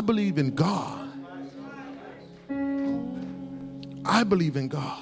believe in God. I believe in God.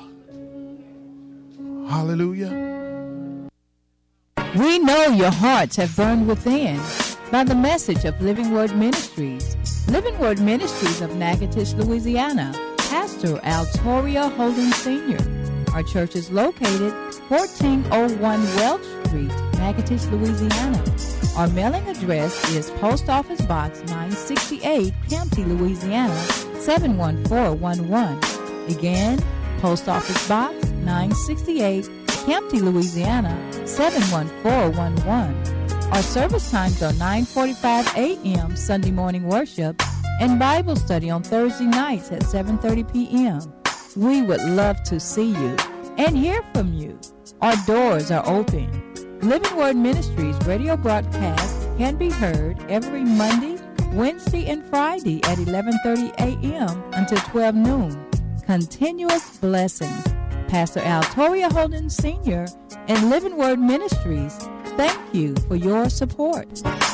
Hallelujah. We know your hearts have burned within by the message of Living Word Ministries. Living Word Ministries of Natchitoches, Louisiana. Pastor Altoria Holden Sr. Our church is located 1401 Welch Street, Natchitoches, Louisiana. Our mailing address is Post Office Box 968, Campty, Louisiana 71411. Again, Post Office Box 968, Campty, Louisiana 71411. Our service times are 9:45 a.m. Sunday morning worship and Bible study on Thursday nights at 7:30 p.m. We would love to see you and hear from you. Our doors are open. Living Word Ministries radio broadcast can be heard every Monday, Wednesday, and Friday at 11:30 a.m. until 12 noon. Continuous blessings. Pastor Altoria Holden Sr. and Living Word Ministries, thank you for your support.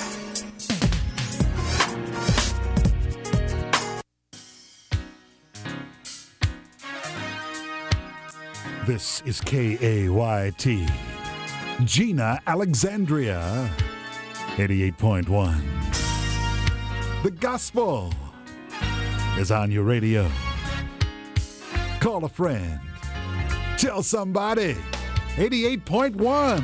This is KAYT, Gina, Alexandria, 88.1. The gospel is on your radio. Call a friend. Tell somebody. 88.1.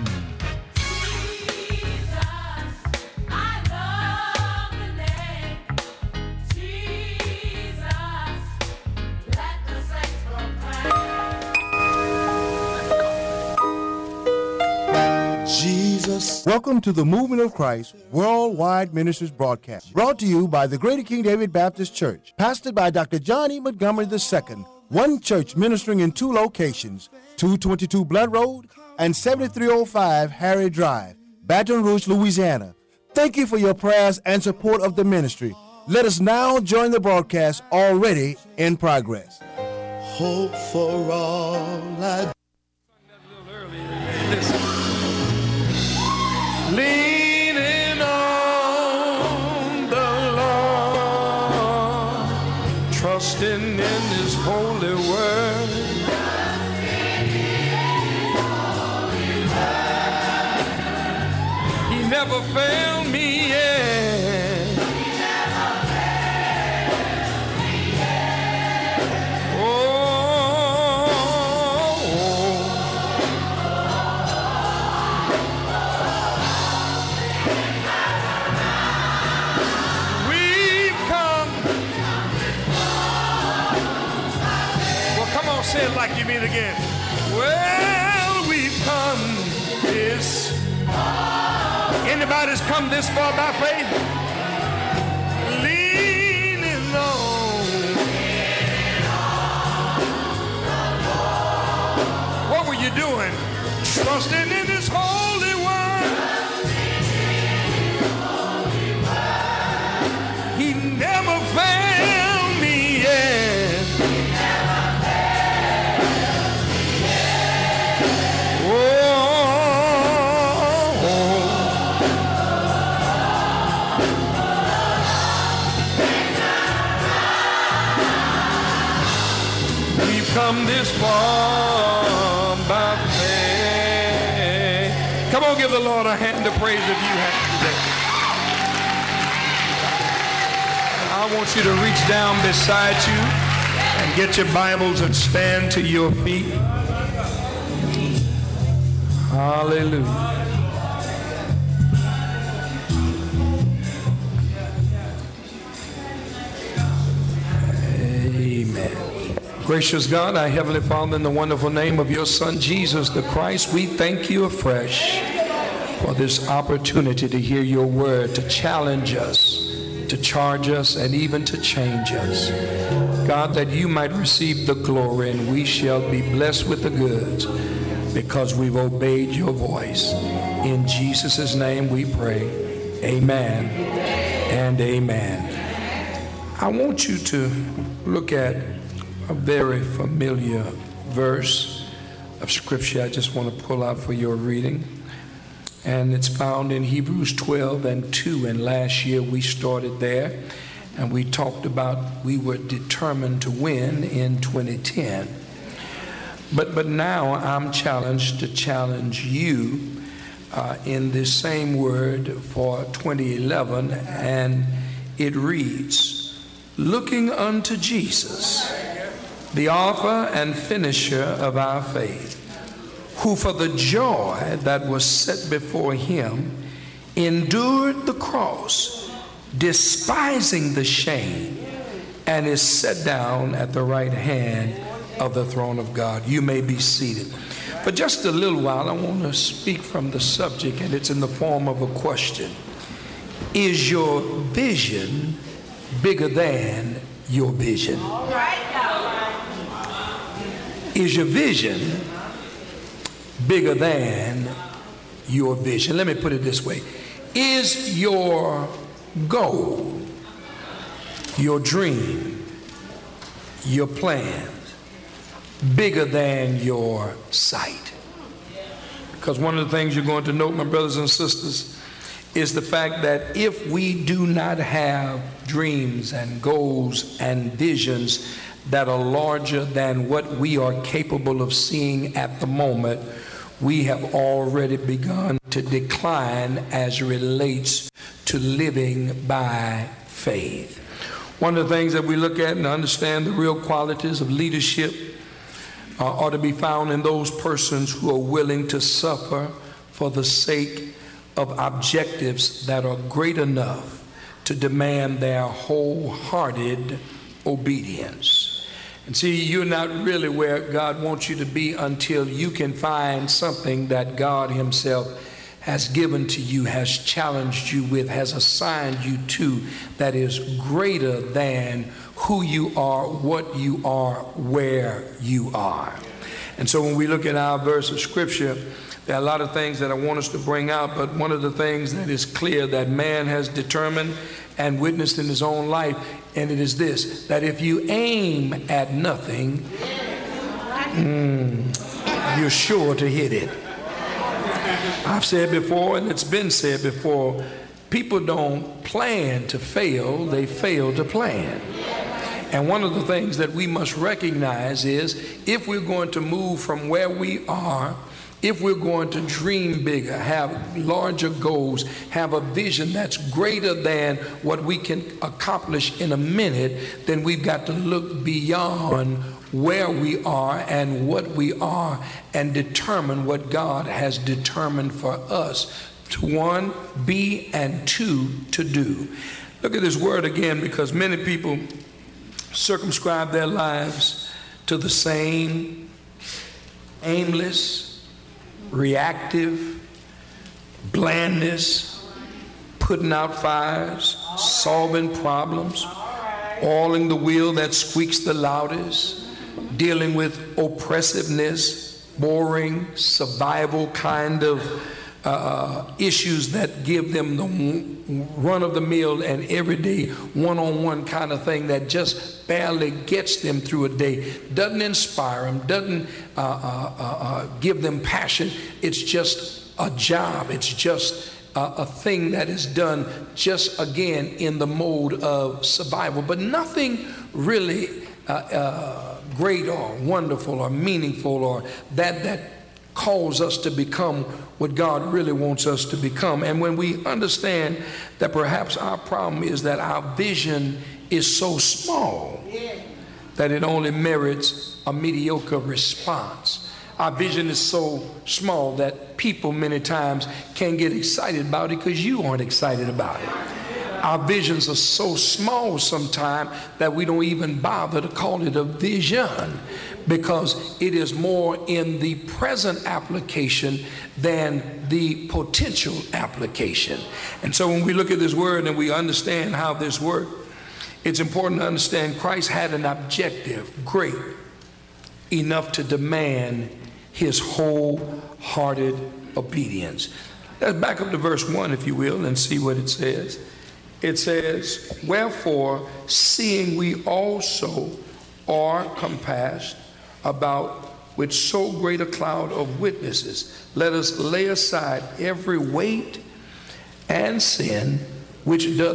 Welcome to the Movement of Christ Worldwide Ministries broadcast, brought to you by the Greater King David Baptist Church, pastored by Dr. John E. Montgomery II, one church ministering in two locations, 222 Blunt Road and 7305 Harry Drive, Baton Rouge, Louisiana. Thank you for your prayers and support of the ministry. Let us now join the broadcast already in progress. Hope for all I leaning on the Lord, trusting in His holy word. He never failed me yet. Say it like you mean again. Well, we've come this far. Anybody's come this far by faith? Leaning on the Lord. What were you doing? Trusting in His holy word. He never failed me yet. Come this far by faith. Come on, give the Lord a hand of praise if you have today. I want you to reach down beside you and get your Bibles and stand to your feet. Hallelujah. Amen. Gracious God, our Heavenly Father, in the wonderful name of your Son, Jesus the Christ, we thank you afresh for this opportunity to hear your word, to challenge us, to charge us, and even to change us. God, that you might receive the glory and we shall be blessed with the goods because we've obeyed your voice. In Jesus' name we pray. Amen and amen. I want you to look at a very familiar verse of scripture I just want to pull out for your reading. And it's found in Hebrews 12:2. And last year we started there. And we talked about we were determined to win in 2010. But now I'm challenged to challenge you in this same word for 2011, and it reads, looking unto Jesus, the author and finisher of our faith, who for the joy that was set before him endured the cross, despising the shame, and is set down at the right hand of the throne of God. You may be seated. For just a little while, I want to speak from the subject, and it's in the form of a question. Is your vision bigger than your vision? Is your vision bigger than your vision? Let me put it this way. Is your goal, your dream, your plans bigger than your sight? Because one of the things you're going to note, my brothers and sisters, is the fact that if we do not have dreams and goals and visions that are larger than what we are capable of seeing at the moment, we have already begun to decline as it relates to living by faith. One of the things that we look at and understand the real qualities of leadership ought to be found in those persons who are willing to suffer for the sake of objectives that are great enough to demand their wholehearted obedience. And see, you're not really where God wants you to be until you can find something that God himself has given to you, has challenged you with, has assigned you to, that is greater than who you are, what you are, where you are. And so when we look at our verse of scripture, there are a lot of things that I want us to bring out, but one of the things that is clear that man has determined and witnessed in his own life, and it is this, that if you aim at nothing, you're sure to hit it. I've said before, and it's been said before, people don't plan to fail, they fail to plan. And one of the things that we must recognize is if we're going to move from where we are, if we're going to dream bigger, have larger goals, have a vision that's greater than what we can accomplish in a minute, then we've got to look beyond where we are and what we are and determine what God has determined for us to, one, be, and two, to do. Look at this word again, because many people circumscribe their lives to the same aimless, reactive, blandness, putting out fires, solving problems, oiling the wheel that squeaks the loudest, dealing with oppressiveness, boring, survival kind of issues that give them the run-of-the-mill and everyday one-on-one kind of thing that just barely gets them through a day, doesn't inspire them, doesn't give them passion. It's just a job. It's just a thing that is done just, again, in the mode of survival, but nothing really great or wonderful or meaningful or that calls us to become what God really wants us to become. And when we understand that perhaps our problem is that our vision is so small that it only merits a mediocre response. Our vision is so small that people many times can't get excited about it because you aren't excited about it. Our visions are so small sometimes that we don't even bother to call it a vision, because it is more in the present application than the potential application. And so when we look at this word and we understand how this works, it's important to understand Christ had an objective great enough to demand his wholehearted obedience. Let's back up to verse 1, if you will, and see what it says. It says, wherefore, seeing we also are compassed about with so great a cloud of witnesses, let us lay aside every weight and sin which doth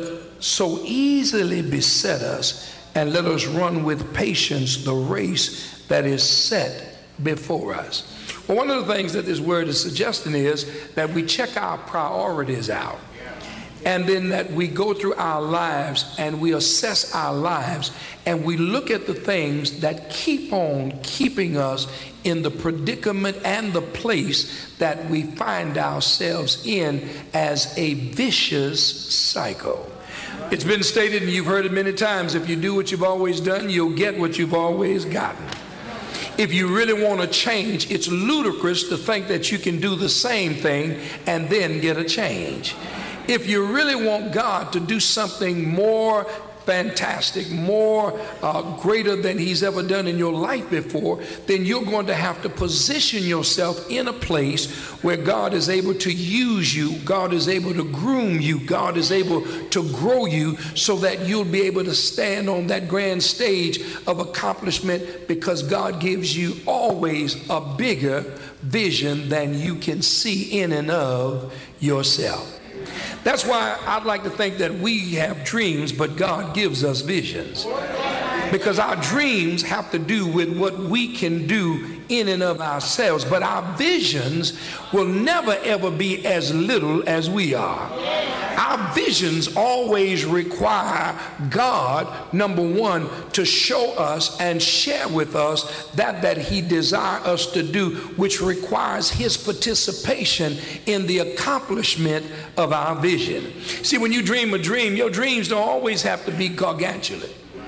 so easily beset us, and let us run with patience the race that is set before us. Well, one of the things that this word is suggesting is that we check our priorities out, and then that we go through our lives and we assess our lives, and we look at the things that keep on keeping us in the predicament and the place that we find ourselves in as a vicious cycle. It's been stated, and you've heard it many times, if you do what you've always done, you'll get what you've always gotten. If you really want to change, it's ludicrous to think that you can do the same thing and then get a change. If you really want God to do something more fantastic, more greater than he's ever done in your life before, then you're going to have to position yourself in a place where God is able to use you, God is able to groom you, God is able to grow you, so that you'll be able to stand on that grand stage of accomplishment, because God gives you always a bigger vision than you can see in and of yourself. That's why I'd like to think that we have dreams, but God gives us visions. Because our dreams have to do with what we can do in and of ourselves, but our visions will never ever be as little as we are. Our visions always require God, number one, to show us and share with us that he desires us to do, which requires his participation in the accomplishment of our vision. See, when you dream a dream, your dreams don't always have to be gargantuan.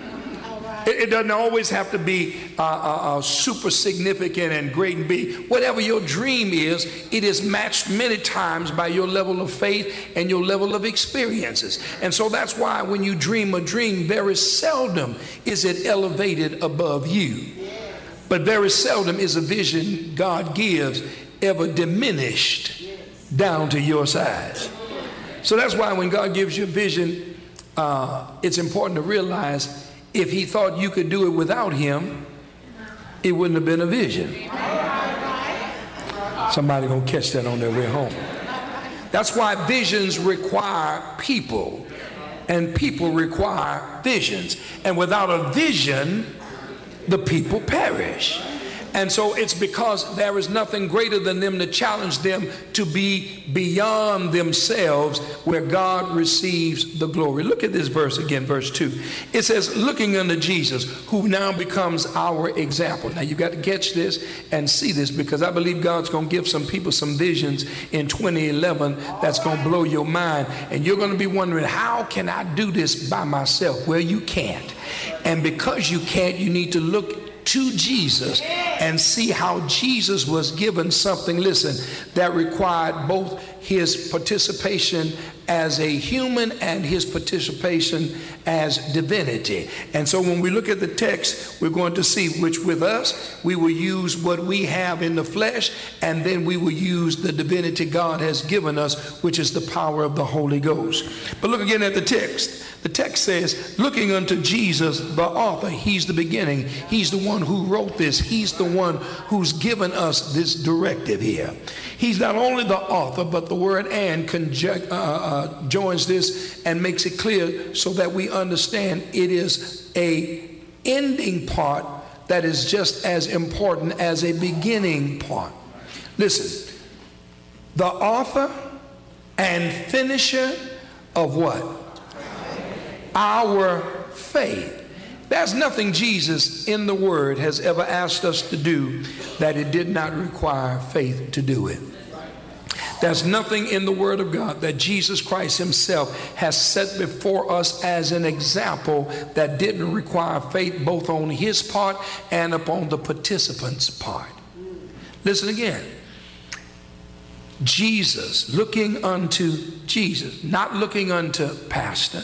It doesn't always have to be super significant and great and big. Whatever your dream is, it is matched many times by your level of faith and your level of experiences. And so that's why when you dream a dream, very seldom is it elevated above you. But very seldom is a vision God gives ever diminished down to your size. So that's why when God gives you a vision, it's important to realize, if he thought you could do it without him, it wouldn't have been a vision. Somebody gonna catch that on their way home. That's why visions require people, and people require visions. And without a vision, the people perish. And so it's because there is nothing greater than them to challenge them to be beyond themselves, where God receives the glory. Look at this verse again, verse 2. It says, looking unto Jesus, who now becomes our example. Now you got to catch this and see this, because I believe God's going to give some people some visions in 2011 that's going to blow your mind. And you're going to be wondering, how can I do this by myself? Well, you can't. And because you can't, you need to look to Jesus and see how Jesus was given something, listen, that required both his participation as a human and his participation as divinity. And so when we look at the text, we're going to see which with us, we will use what we have in the flesh, and then we will use the divinity God has given us, which is the power of the Holy Ghost. But look again at the text. The text says, looking unto Jesus, the author. He's the beginning. He's the one who wrote this. He's the one who's given us this directive here. He's not only the author, but the word "and" joins this and makes it clear so that we understand it is a ending part that is just as important as a beginning part. Listen, the author and finisher of what? Our faith. There's nothing Jesus in the Word has ever asked us to do that it did not require faith to do it. There's nothing in the Word of God that Jesus Christ himself has set before us as an example that didn't require faith, both on his part and upon the participants' part. Listen again. Jesus, looking unto Jesus, not looking unto pastor,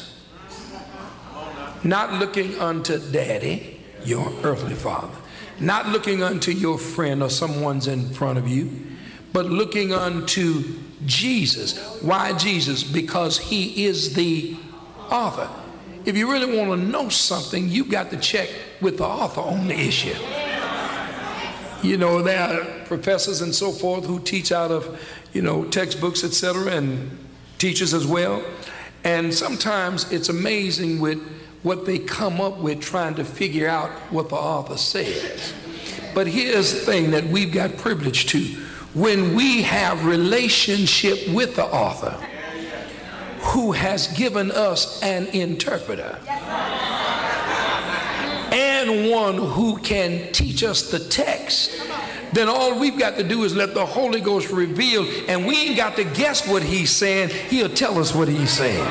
not looking unto daddy, your earthly father, not looking unto your friend or someone's in front of you, but looking unto Jesus. Why Jesus? Because he is the author. If you really want to know something, you've got to check with the author on the issue. You know, there are professors and so forth who teach out of, textbooks, etc., and teachers as well. And sometimes it's amazing with what they come up with trying to figure out what the author says. But here's the thing that we've got privilege to. When we have relationship with the author who has given us an interpreter and one who can teach us the text, then all we've got to do is let the Holy Ghost reveal, and we ain't got to guess what he's saying. He'll tell us what he's saying.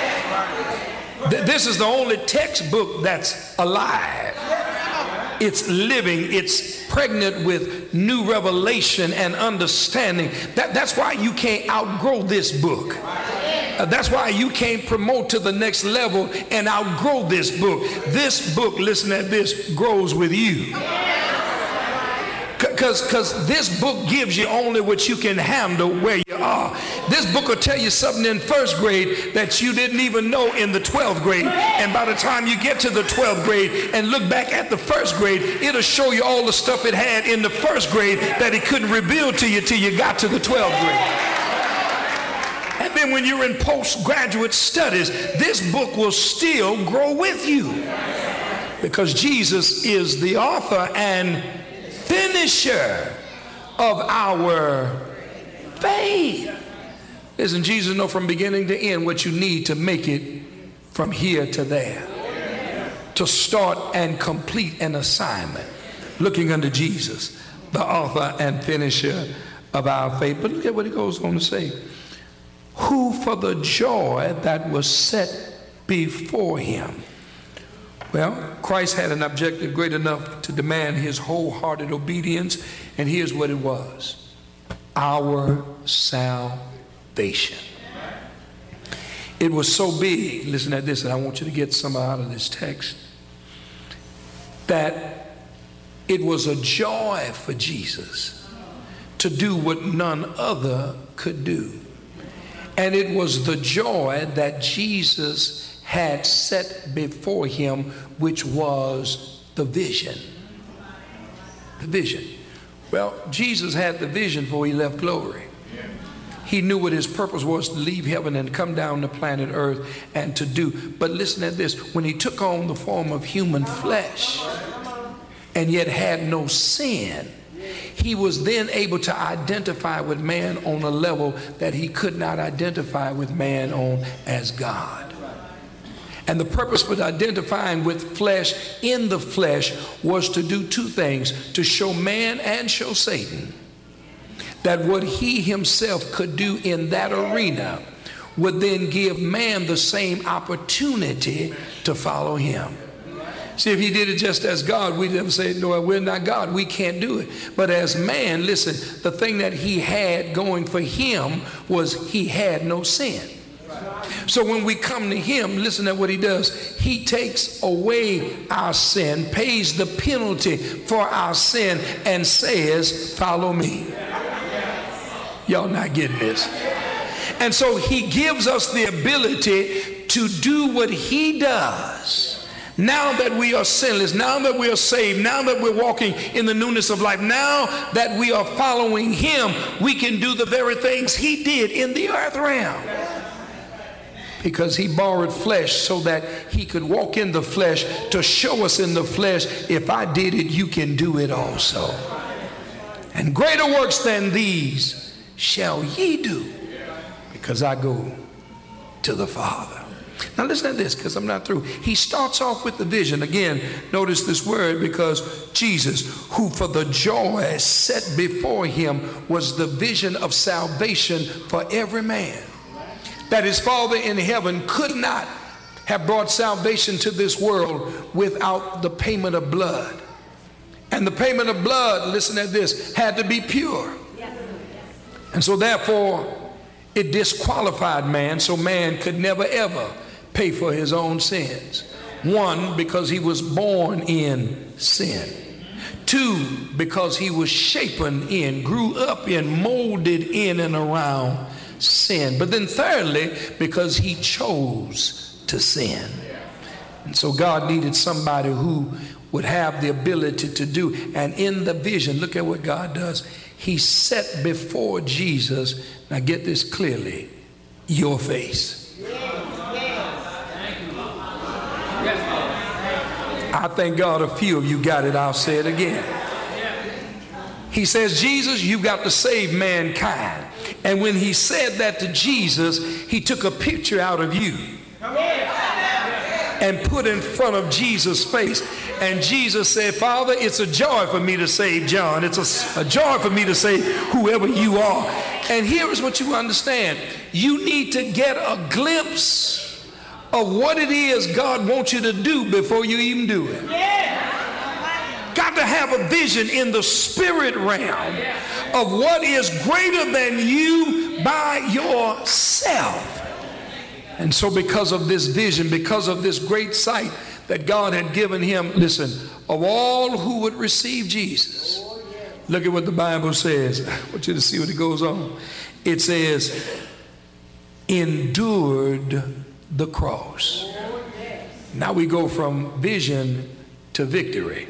This is the only textbook that's alive. It's living. It's pregnant with new revelation and understanding. That's why you can't outgrow this book. That's why you can't promote to the next level and outgrow this book. This book, listen at this, grows with you. Because this book gives you only what you can handle where you are. This book will tell you something in first grade that you didn't even know in the 12th grade. And by the time you get to the 12th grade and look back at the first grade, it'll show you all the stuff it had in the first grade that it couldn't reveal to you till you got to the 12th grade. And then when you're in postgraduate studies, this book will still grow with you. Because Jesus is the author and finisher of our faith. Listen, Jesus knows from beginning to end what you need to make it from here to there, to start and complete an assignment. Looking unto Jesus, the author and finisher of our faith. But look at what he goes on to say. Who for the joy that was set before him. Well, Christ had an objective great enough to demand his wholehearted obedience, and here's what it was: our salvation. It was so big, listen to this, and I want you to get some out of this text, that it was a joy for Jesus to do what none other could do. And it was the joy that Jesus had set before him, which was the vision. The vision. Well, Jesus had the vision before he left glory. He knew what his purpose was, to leave heaven and come down to planet Earth and to do. But listen to this. When he took on the form of human flesh and yet had no sin, he was then able to identify with man on a level that he could not identify with man on as God. And the purpose for identifying with flesh in the flesh was to do two things: to show man and show Satan that what he himself could do in that arena would then give man the same opportunity to follow him. See, if he did it just as God, we'd never say, no, we're not God, we can't do it. But as man, listen, the thing that he had going for him was he had no sin. So when we come to him, listen to what he does. He takes away our sin, pays the penalty for our sin, and says, follow me. Y'all not getting this. And so he gives us the ability to do what he does. Now that we are sinless, now that we are saved, now that we're walking in the newness of life, now that we are following him, we can do the very things he did in the earth realm. Because he borrowed flesh so that he could walk in the flesh to show us in the flesh, if I did it, you can do it also. And greater works than these shall ye do, because I go to the Father. Now listen to this, because I'm not through. He starts off with the vision. Again, notice this word, because Jesus, who for the joy set before him was the vision of salvation for every man, that his Father in heaven could not have brought salvation to this world without the payment of blood. And the payment of blood, listen to this, had to be pure. And so therefore, it disqualified man, so man could never ever pay for his own sins. One, because he was born in sin. Two, because he was shapen in, grew up in, molded in and around sin. But then thirdly, because he chose to sin. And so God needed somebody who would have the ability to do. And in the vision, look at what God does. He set before Jesus, now get this clearly, your face. I thank God a few of you got it. I'll say it again. He says, Jesus, you've got to save mankind. And when he said that to Jesus, he took a picture out of you and put in front of Jesus' face. And Jesus said, Father, it's a joy for me to save John. It's a joy for me to save whoever you are. And here is what you understand. You need to get a glimpse of what it is God wants you to do before you even do it. Got to have a vision in the spirit realm of what is greater than you by yourself. And so because of this vision, because of this great sight that God had given him, listen, of all who would receive Jesus, look at what the Bible says. I want you to see what it goes on. It says, endured the cross. Now we go from vision to victory.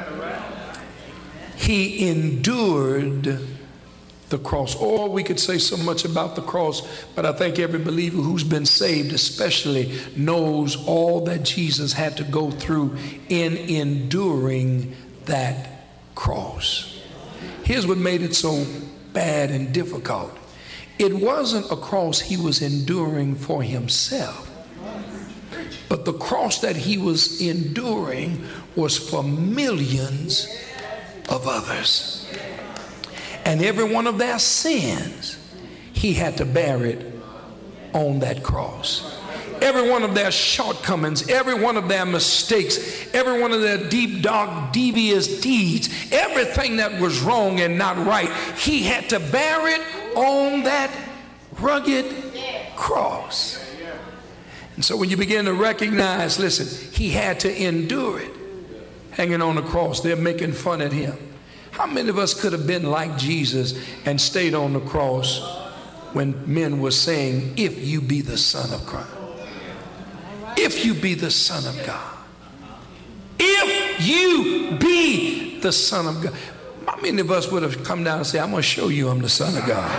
He endured the cross. Or we could say so much about the cross, but I think every believer who's been saved especially knows all that Jesus had to go through in enduring that cross. Here's what made it so bad and difficult. It wasn't a cross he was enduring for himself, but the cross that he was enduring was for millions of others. And every one of their sins, he had to bear it on that cross. Every one of their shortcomings, every one of their mistakes, every one of their deep, dark, devious deeds, everything that was wrong and not right, he had to bear it on that rugged cross. And so when you begin to recognize, listen, he had to endure it. Hanging on the cross, they're making fun at him. How many of us could have been like Jesus and stayed on the cross when men were saying, if you be the Son of God, if you be the Son of God, if you be the Son of God? How many of us would have come down and said, I'm going to show you I'm the Son of God?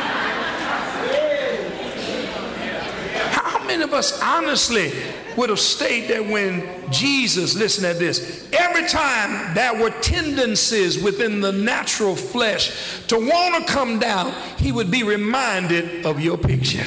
How many of us honestly would have stayed there when Jesus, listen at this, every time there were tendencies within the natural flesh to want to come down, he would be reminded of your picture.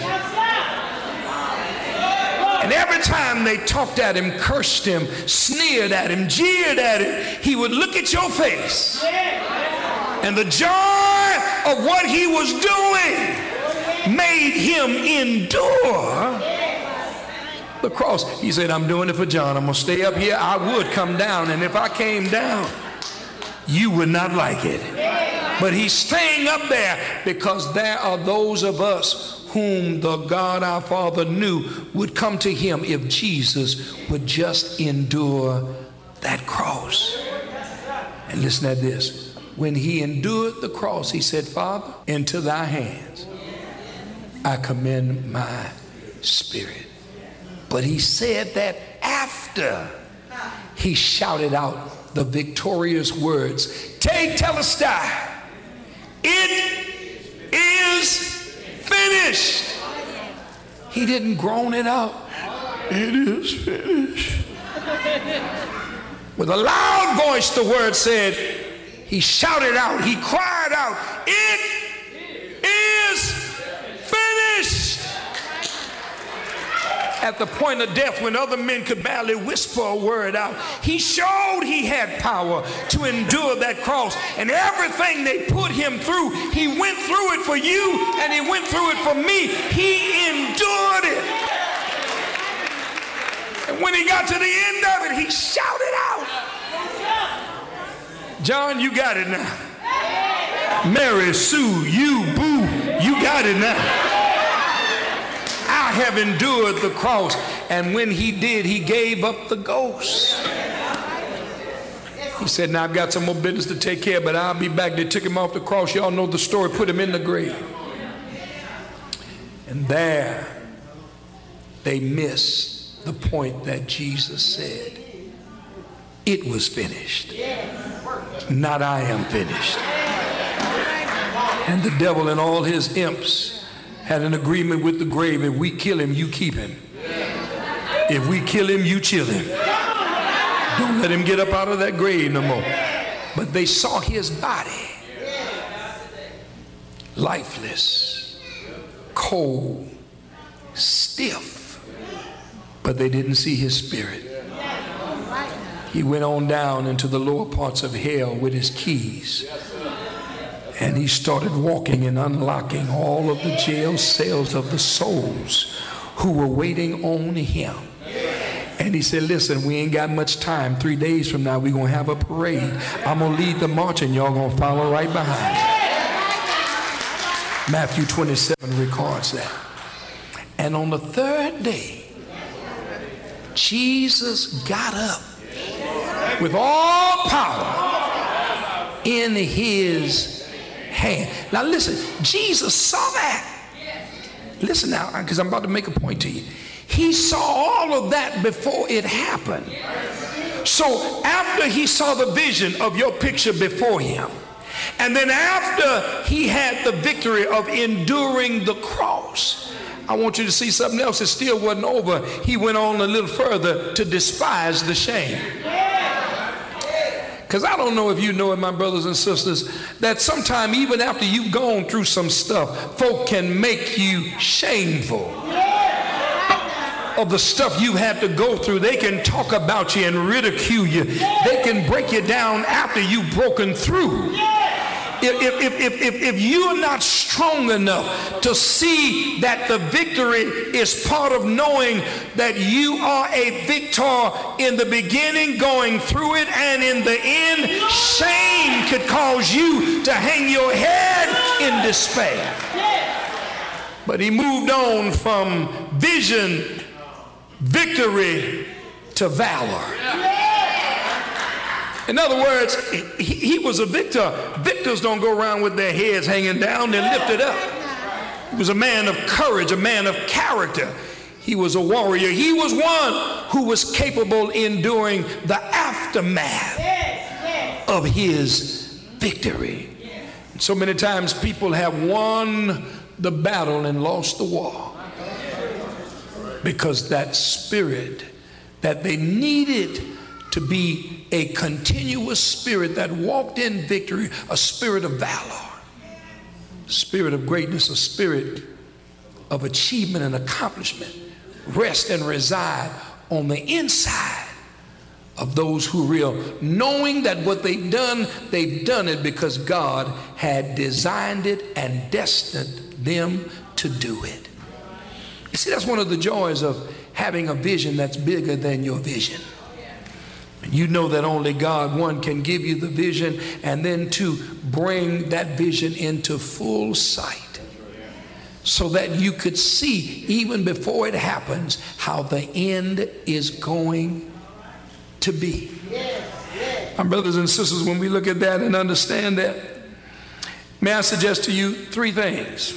And every time they talked at him, cursed him, sneered at him, jeered at him, he would look at your face. And the joy of what he was doing made him endure the cross. He said, I'm doing it for John. I'm going to stay up here. I would come down, and if I came down, you would not like it. But he's staying up there because there are those of us whom the God our Father knew would come to him if Jesus would just endure that cross. And listen at this. When he endured the cross, he said, Father, into thy hands I commend my spirit. But he said that after he shouted out the victorious words, Tetelestai, it is finished. He didn't groan it out. It is finished. With a loud voice, the word said, he shouted out, he cried out, it is finished. At the point of death, when other men could barely whisper a word out, he showed he had power to endure that cross. And everything they put him through, he went through it for you and he went through it for me. He endured it. And when he got to the end of it, he shouted out, John, you got it now. Mary, Sue, you, Boo, you got it now. I have endured the cross. And when he did, he gave up the ghost. He said, now I've got some more business to take care of, but I'll be back. They took him off the cross. Y'all know the story. Put him in the grave. And there they missed the point that Jesus said, it was finished. Not I am finished. And the devil and all his imps had an agreement with the grave. If we kill him, you keep him. If we kill him, you chill him. Don't let him get up out of that grave no more. But they saw his body lifeless, cold, stiff, but they didn't see his spirit. He went on down into the lower parts of hell with his keys, and he started walking and unlocking all of the jail cells of the souls who were waiting on him. And he said, listen, we ain't got much time. 3 days from now, we're going to have a parade. I'm going to lead the march, and y'all going to follow right behind. Matthew 27 records that. And on the third day, Jesus got up with all power in his hand. Now listen, Jesus saw that. Listen now, because I'm about to make a point to you. He saw all of that before it happened. So after he saw the vision of your picture before him, and then after he had the victory of enduring the cross, I want you to see something else. It still wasn't over. He went on a little further to despise the shame. Because I don't know if you know it, my brothers and sisters, that sometime even after you've gone through some stuff, folk can make you shameful of the stuff you had to go through. They can talk about you and ridicule you. They can break you down after you've broken through. If you're not strong enough to see that the victory is part of knowing that you are a victor in the beginning, going through it, and in the end, shame could cause you to hang your head in despair. But he moved on from vision, victory, to valor. In other words, he was a victor. Victors don't go around with their heads hanging down. They're lifted up. He was a man of courage, a man of character. He was a warrior. He was one who was capable in enduring the aftermath of his victory. And so many times people have won the battle and lost the war because that spirit that they needed to be a continuous spirit that walked in victory, a spirit of valor, a spirit of greatness, a spirit of achievement and accomplishment, rest and reside on the inside of those who real, knowing that what they've done it because God had designed it and destined them to do it. You see, that's one of the joys of having a vision that's bigger than your vision. You know that only God, one, can give you the vision, and then two, bring that vision into full sight so that you could see, even before it happens, how the end is going to be. My brothers and sisters, when we look at that and understand that, may I suggest to you three things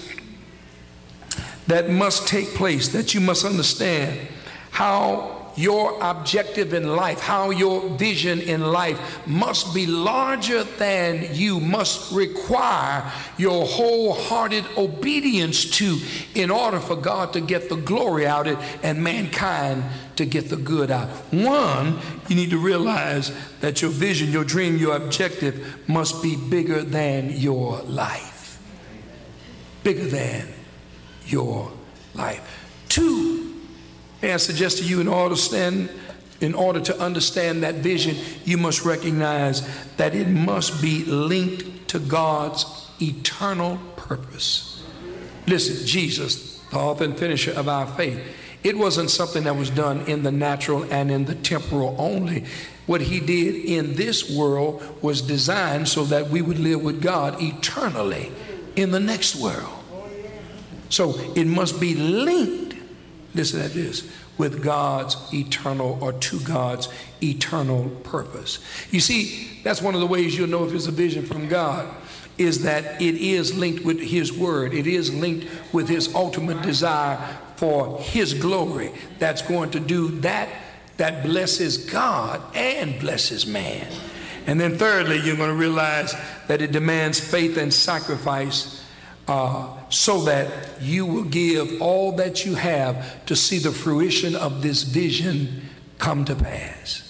that must take place, that you must understand how your objective in life, how your vision in life must be larger than you, must require your wholehearted obedience to, in order for God to get the glory out of it and mankind to get the good out. One, you need to realize that your vision, your dream, your objective must be bigger than your life. Bigger than your life. Two, and I suggest to you, in order to understand that vision, you must recognize that it must be linked to God's eternal purpose. Listen, Jesus, the author and finisher of our faith, it wasn't something that was done in the natural and in the temporal only. What he did in this world was designed so that we would live with God eternally in the next world. So it must be linked, listen to this, with God's eternal, or to God's eternal purpose. You see, that's one of the ways you'll know if it's a vision from God, is that it is linked with his word. It is linked with his ultimate desire for his glory. That's going to do that blesses God and blesses man. And then thirdly, you're going to realize that it demands faith and sacrifice, so that you will give all that you have to see the fruition of this vision come to pass.